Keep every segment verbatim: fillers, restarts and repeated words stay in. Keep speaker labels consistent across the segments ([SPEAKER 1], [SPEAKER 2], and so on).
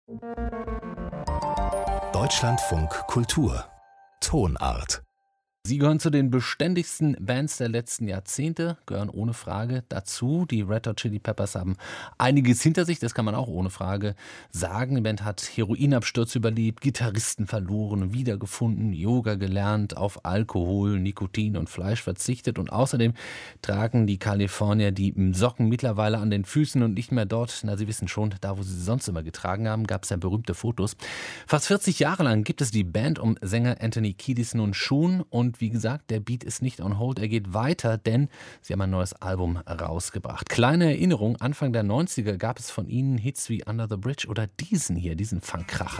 [SPEAKER 1] Deutschlandfunk Kultur Tonart.
[SPEAKER 2] Sie gehören zu den beständigsten Bands der letzten Jahrzehnte, gehören ohne Frage dazu. Die Red Hot Chili Peppers haben einiges hinter sich, das kann man auch ohne Frage sagen. Die Band hat Heroinabsturz überlebt, Gitarristen verloren, wiedergefunden, Yoga gelernt, auf Alkohol, Nikotin und Fleisch verzichtet. Und außerdem tragen die Kalifornier die Socken mittlerweile an den Füßen und nicht mehr dort. Na, Sie wissen schon, da wo sie sie sonst immer getragen haben, gab es ja berühmte Fotos. Fast vierzig Jahre lang gibt es die Band um Sänger Anthony Kiedis nun schon. Und wie gesagt, der Beat ist nicht on hold, er geht weiter, denn sie haben ein neues Album rausgebracht. Kleine Erinnerung, Anfang der neunziger gab es von ihnen Hits wie Under the Bridge oder diesen hier, diesen Funkkracher.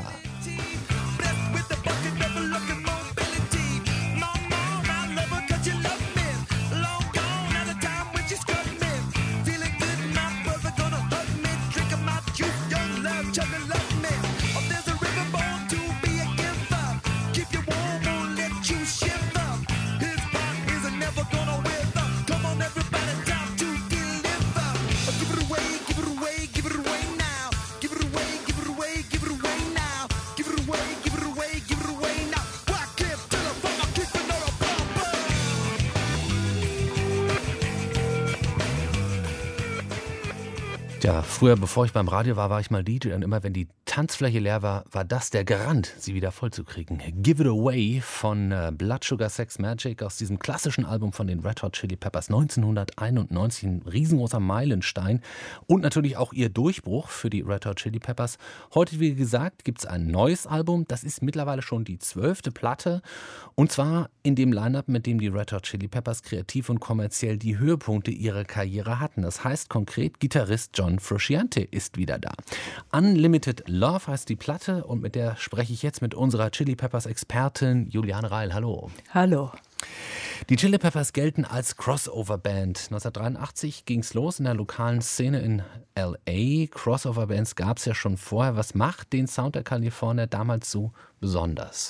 [SPEAKER 2] Ja, früher, bevor ich beim Radio war, war ich mal D J und immer wenn die Tanzfläche leer war, war das der Garant, sie wieder vollzukriegen. Give It Away von äh, Blood Sugar Sex Magik aus diesem klassischen Album von den Red Hot Chili Peppers neunzehnhunderteinundneunzig, ein riesengroßer Meilenstein und natürlich auch ihr Durchbruch für die Red Hot Chili Peppers. Heute, wie gesagt, gibt es ein neues Album, das ist mittlerweile schon die zwölfte Platte und zwar in dem Line-Up, mit dem die Red Hot Chili Peppers kreativ und kommerziell die Höhepunkte ihrer Karriere hatten. Das heißt konkret, Gitarrist John Frusciante ist wieder da. Unlimited Love heißt die Platte und mit der spreche ich jetzt mit unserer Chili Peppers Expertin Juliane Reil. Hallo.
[SPEAKER 3] Hallo.
[SPEAKER 2] Die Chili Peppers gelten als Crossover-Band. neunzehnhundertdreiundachtzig ging es los in der lokalen Szene in L A. Crossover-Bands gab es ja schon vorher. Was macht den Sound der Kalifornier damals so besonders?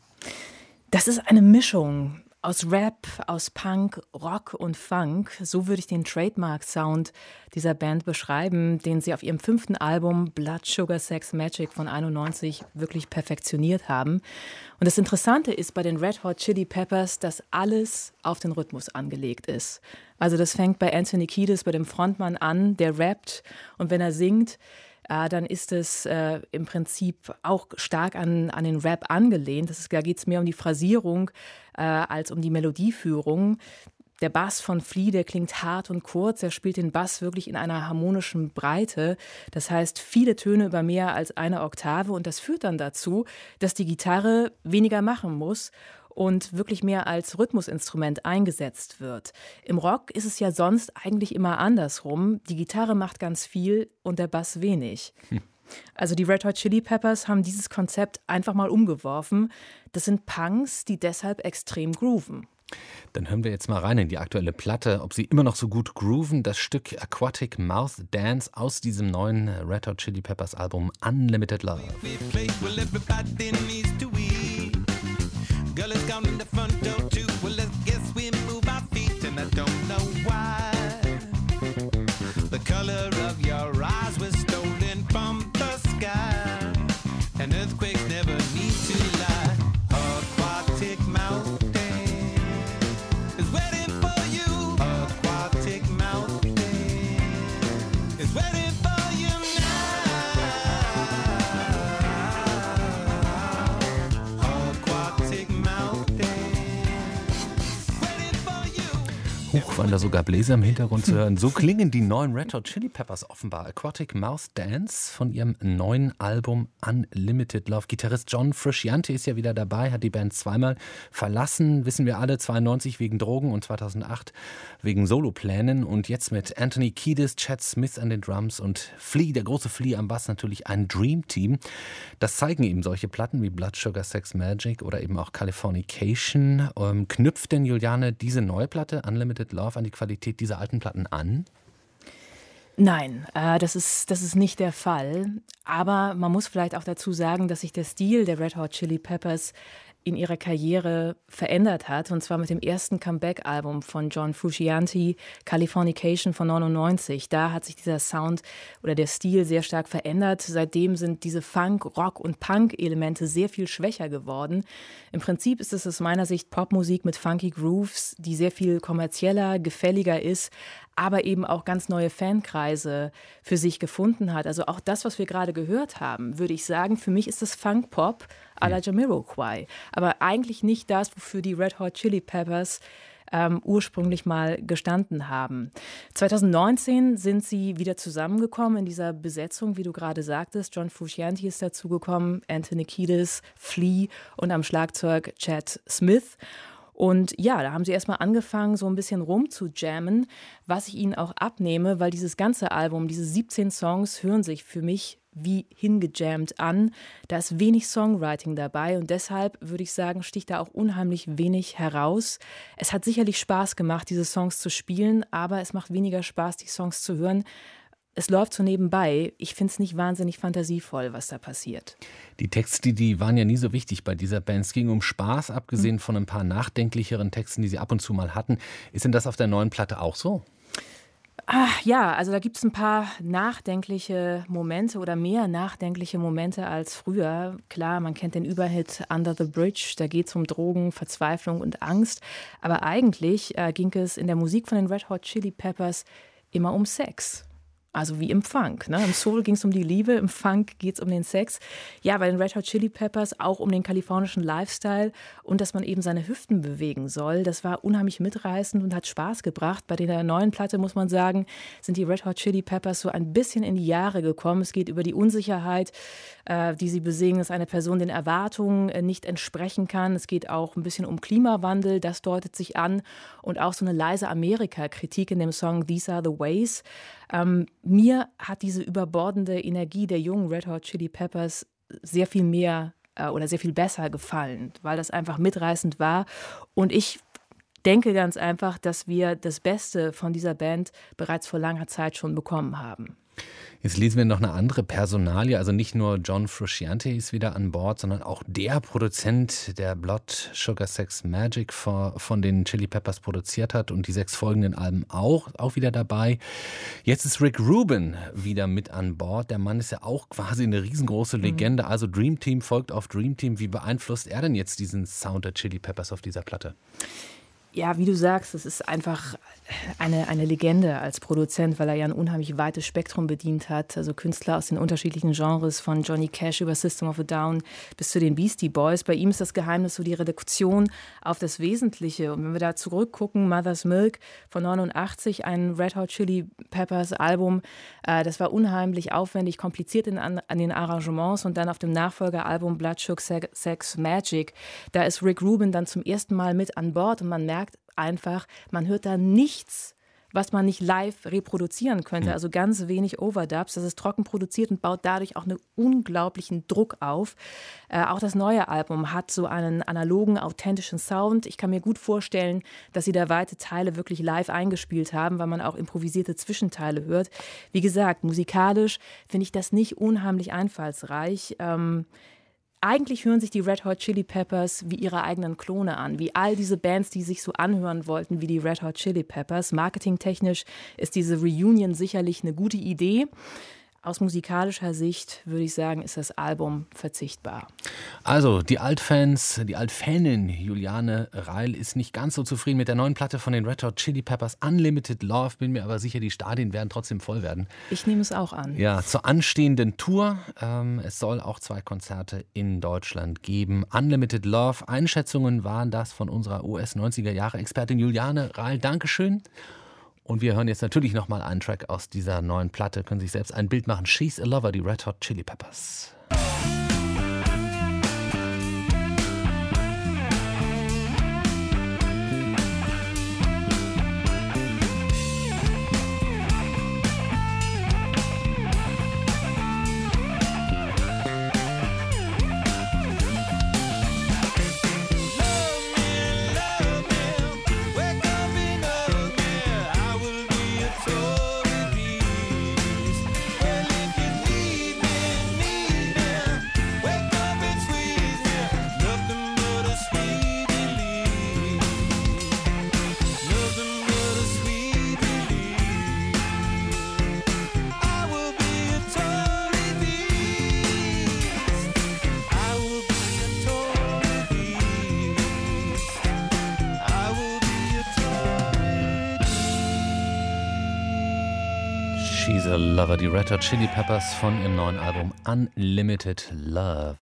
[SPEAKER 3] Das ist eine Mischung aus Rap, aus Punk, Rock und Funk. So würde ich den Trademark-Sound dieser Band beschreiben, den sie auf ihrem fünften Album Blood Sugar Sex Magik von einundneunzig wirklich perfektioniert haben. Und das Interessante ist bei den Red Hot Chili Peppers, dass alles auf den Rhythmus angelegt ist. Also das fängt bei Anthony Kiedis, bei dem Frontmann an, der rappt und wenn er singt, Äh, dann ist es äh, im Prinzip auch stark an, an den Rap angelehnt. Das ist, da geht es mehr um die Phrasierung äh, als um die Melodieführung. Der Bass von Flea, der klingt hart und kurz. Er spielt den Bass wirklich in einer harmonischen Breite. Das heißt, viele Töne über mehr als eine Oktave. Und das führt dann dazu, dass die Gitarre weniger machen muss und wirklich mehr als Rhythmusinstrument eingesetzt wird. Im Rock ist es ja sonst eigentlich immer andersrum. Die Gitarre macht ganz viel und der Bass wenig. Hm. Also die Red Hot Chili Peppers haben dieses Konzept einfach mal umgeworfen. Das sind Punks, die deshalb extrem grooven.
[SPEAKER 2] Dann hören wir jetzt mal rein in die aktuelle Platte, ob sie immer noch so gut grooven. Das Stück Aquatic Mouth Dance aus diesem neuen Red Hot Chili Peppers Album Unlimited Love. Girl is gone in the front door too. Well, let's guess we move our feet, and I don't know why. The color of your eyes was stolen from the sky, and earthquakes never need to lie. Aquatic mountain is waiting for you. Aquatic mountain is waiting for you now. Aquatic Huch, waren da sogar Bläser im Hintergrund zu hören. So klingen die neuen Red Hot Chili Peppers offenbar. Aquatic Mouth Dance von ihrem neuen Album Unlimited Love. Gitarrist John Frusciante ist ja wieder dabei, hat die Band zweimal verlassen, wissen wir alle, zweiundneunzig wegen Drogen und zweitausendacht wegen Soloplänen. Und jetzt mit Anthony Kiedis, Chad Smith an den Drums und Flea, der große Flea am Bass, natürlich ein Dream-Team. Das zeigen eben solche Platten wie Blood Sugar Sex Magik oder eben auch Californication. Ähm, knüpft denn, Juliane, diese neue Platte Unlimited Love an die Qualität dieser alten Platten an?
[SPEAKER 3] Nein, äh, das ist, das ist nicht der Fall. Aber man muss vielleicht auch dazu sagen, dass sich der Stil der Red Hot Chili Peppers in ihrer Karriere verändert hat, und zwar mit dem ersten Comeback-Album von John Frusciante, Californication von neunundneunzig. Da hat sich dieser Sound oder der Stil sehr stark verändert. Seitdem sind diese Funk-, Rock- und Punk-Elemente sehr viel schwächer geworden. Im Prinzip ist es aus meiner Sicht Popmusik mit funky Grooves, die sehr viel kommerzieller, gefälliger ist, aber eben auch ganz neue Fankreise für sich gefunden hat. Also auch das, was wir gerade gehört haben, würde ich sagen, für mich ist das Funk-Pop à la Jamiroquai. Aber eigentlich nicht das, wofür die Red Hot Chili Peppers ähm, ursprünglich mal gestanden haben. zwanzig neunzehn sind sie wieder zusammengekommen in dieser Besetzung, wie du gerade sagtest. John Frusciante ist dazugekommen, Anthony Kiedis, Flea und am Schlagzeug Chad Smith. Und ja, da haben sie erstmal angefangen, so ein bisschen rumzujammen, was ich ihnen auch abnehme, weil dieses ganze Album, diese siebzehn Songs, hören sich für mich wie hingejammt an. Da ist wenig Songwriting dabei und deshalb würde ich sagen, sticht da auch unheimlich wenig heraus. Es hat sicherlich Spaß gemacht, diese Songs zu spielen, aber es macht weniger Spaß, die Songs zu hören. Es läuft so nebenbei. Ich finde es nicht wahnsinnig fantasievoll, was da passiert.
[SPEAKER 2] Die Texte, die waren ja nie so wichtig bei dieser Band. Es ging um Spaß, abgesehen von ein paar nachdenklicheren Texten, die sie ab und zu mal hatten. Ist denn das auf der neuen Platte auch so?
[SPEAKER 3] Ach, ja, also da gibt es ein paar nachdenkliche Momente oder mehr nachdenkliche Momente als früher. Klar, man kennt den Überhit Under the Bridge, da geht es um Drogen, Verzweiflung und Angst. Aber eigentlich äh, ging es in der Musik von den Red Hot Chili Peppers immer um Sex. Also wie im Funk. Ne? Im Soul ging es um die Liebe, im Funk geht es um den Sex. Ja, bei den Red Hot Chili Peppers auch um den kalifornischen Lifestyle und dass man eben seine Hüften bewegen soll. Das war unheimlich mitreißend und hat Spaß gebracht. Bei der neuen Platte, muss man sagen, sind die Red Hot Chili Peppers so ein bisschen in die Jahre gekommen. Es geht über die Unsicherheit, äh, die sie besingen, dass eine Person den Erwartungen äh, nicht entsprechen kann. Es geht auch ein bisschen um Klimawandel, das deutet sich an. Und auch so eine leise Amerika-Kritik in dem Song These Are the Ways. Ähm, mir hat diese überbordende Energie der jungen Red Hot Chili Peppers sehr viel mehr äh, oder sehr viel besser gefallen, weil das einfach mitreißend war. Und ich denke ganz einfach, dass wir das Beste von dieser Band bereits vor langer Zeit schon bekommen haben.
[SPEAKER 2] Jetzt lesen wir noch eine andere Personalie, also nicht nur John Frusciante ist wieder an Bord, sondern auch der Produzent, der Blood, Sugar, Sex, Magik von den Chili Peppers produziert hat und die sechs folgenden Alben auch, auch wieder dabei. Jetzt ist Rick Rubin wieder mit an Bord. Der Mann ist ja auch quasi eine riesengroße Legende, mhm. also Dream Team folgt auf Dream Team. Wie beeinflusst er denn jetzt diesen Sound der Chili Peppers auf dieser Platte?
[SPEAKER 3] Ja, wie du sagst, es ist einfach eine, eine Legende als Produzent, weil er ja ein unheimlich weites Spektrum bedient hat. Also Künstler aus den unterschiedlichen Genres, von Johnny Cash über System of a Down bis zu den Beastie Boys. Bei ihm ist das Geheimnis so die Reduktion auf das Wesentliche. Und wenn wir da zurückgucken, Mother's Milk von neunundachtzig, ein Red Hot Chili Peppers Album, äh, das war unheimlich aufwendig, kompliziert in, an, an den Arrangements. Und dann auf dem Nachfolgeralbum Blood, Sugar, Sex, Magik, da ist Rick Rubin dann zum ersten Mal mit an Bord und man merkt einfach, man hört da nichts, was man nicht live reproduzieren könnte. Also ganz wenig Overdubs. Das ist trocken produziert und baut dadurch auch einen unglaublichen Druck auf. Äh, auch das neue Album hat so einen analogen, authentischen Sound. Ich kann mir gut vorstellen, dass sie da weite Teile wirklich live eingespielt haben, weil man auch improvisierte Zwischenteile hört. Wie gesagt, musikalisch finde ich das nicht unheimlich einfallsreich. Ähm, Eigentlich hören sich die Red Hot Chili Peppers wie ihre eigenen Klone an, wie all diese Bands, die sich so anhören wollten wie die Red Hot Chili Peppers. Marketingtechnisch ist diese Reunion sicherlich eine gute Idee. Aus musikalischer Sicht würde ich sagen, ist das Album verzichtbar.
[SPEAKER 2] Also die Altfans, die Altfanin Juliane Reil ist nicht ganz so zufrieden mit der neuen Platte von den Red Hot Chili Peppers, Unlimited Love. Bin mir aber sicher, die Stadien werden trotzdem voll werden.
[SPEAKER 3] Ich nehme es auch an.
[SPEAKER 2] Ja, zur anstehenden Tour. Ähm, es soll auch zwei Konzerte in Deutschland geben. Unlimited Love. Einschätzungen waren das von unserer U S-neunziger-Jahre-Expertin Juliane Reil. Dankeschön. Und wir hören jetzt natürlich nochmal einen Track aus dieser neuen Platte. Können sich selbst ein Bild machen. She's a Lover, die Red Hot Chili Peppers.
[SPEAKER 4] Well, if you need me, need
[SPEAKER 2] She's a Lover, die Red Hot Chili Peppers von ihrem neuen Album Unlimited Love.